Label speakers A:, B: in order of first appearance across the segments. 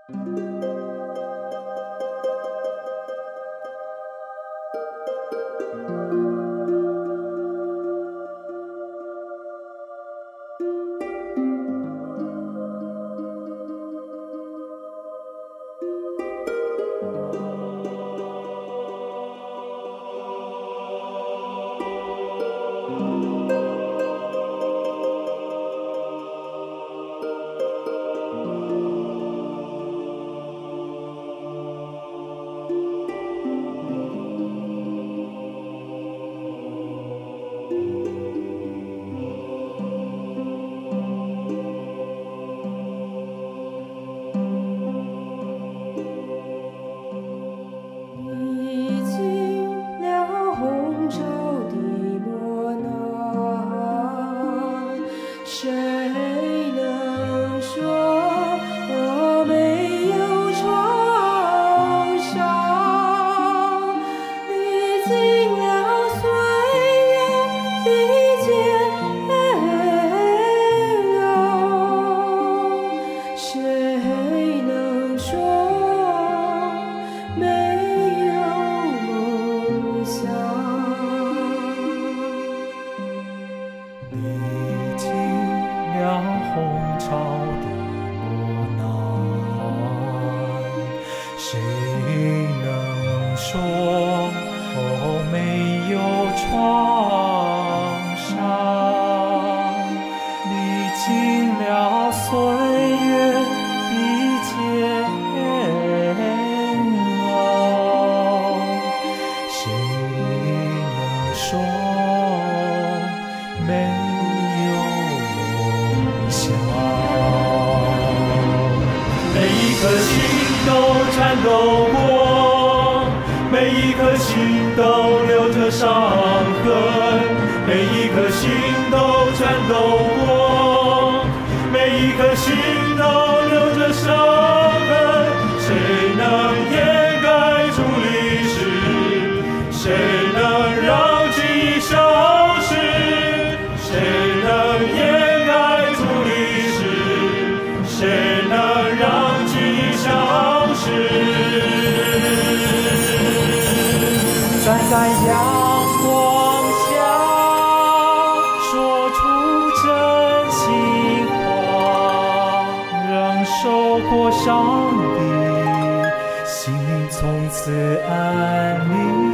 A: 在阳光下说出真心话，让受过伤的心灵从此安宁。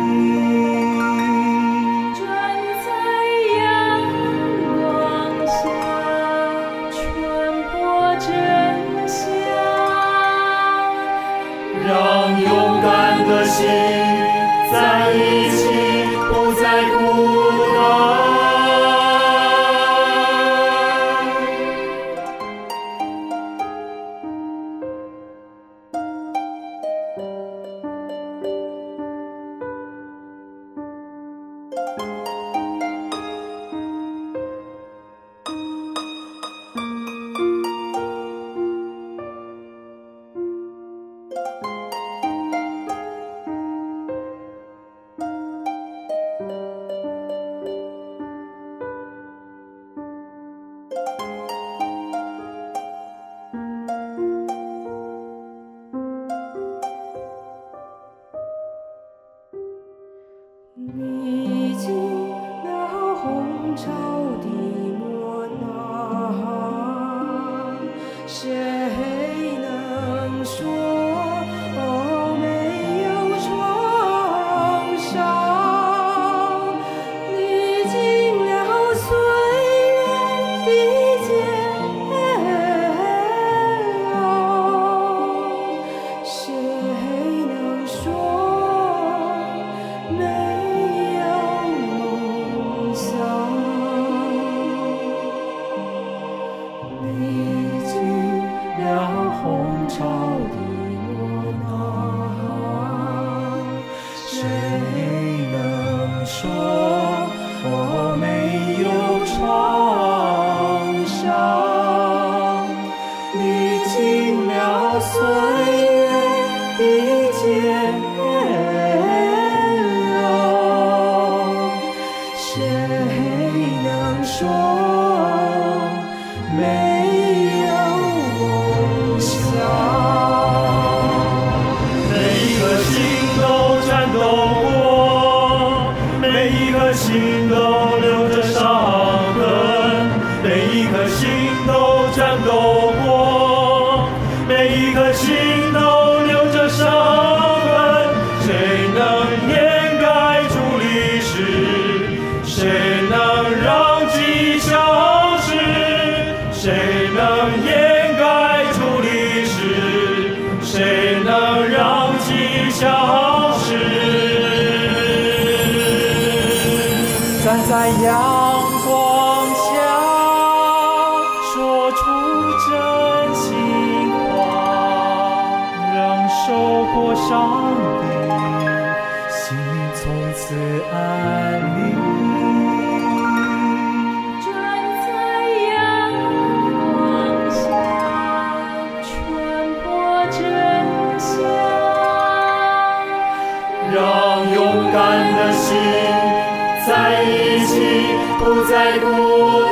B: 让勇敢的心在一起，不再孤单。
C: 历经了红潮的磨难，谁能说没有创伤？历经了岁月的煎熬，谁能说没历经
A: 斗过，每一颗心都留着伤痕，谁能掩盖住历史？谁能让记忆消失？谁能掩盖住历史？谁能让记忆消失？站在阳光下，说出真心话，让受过伤的心从此安宁。
C: 站在阳光下，传播真相，
B: 让勇敢的心在一起，不再孤单。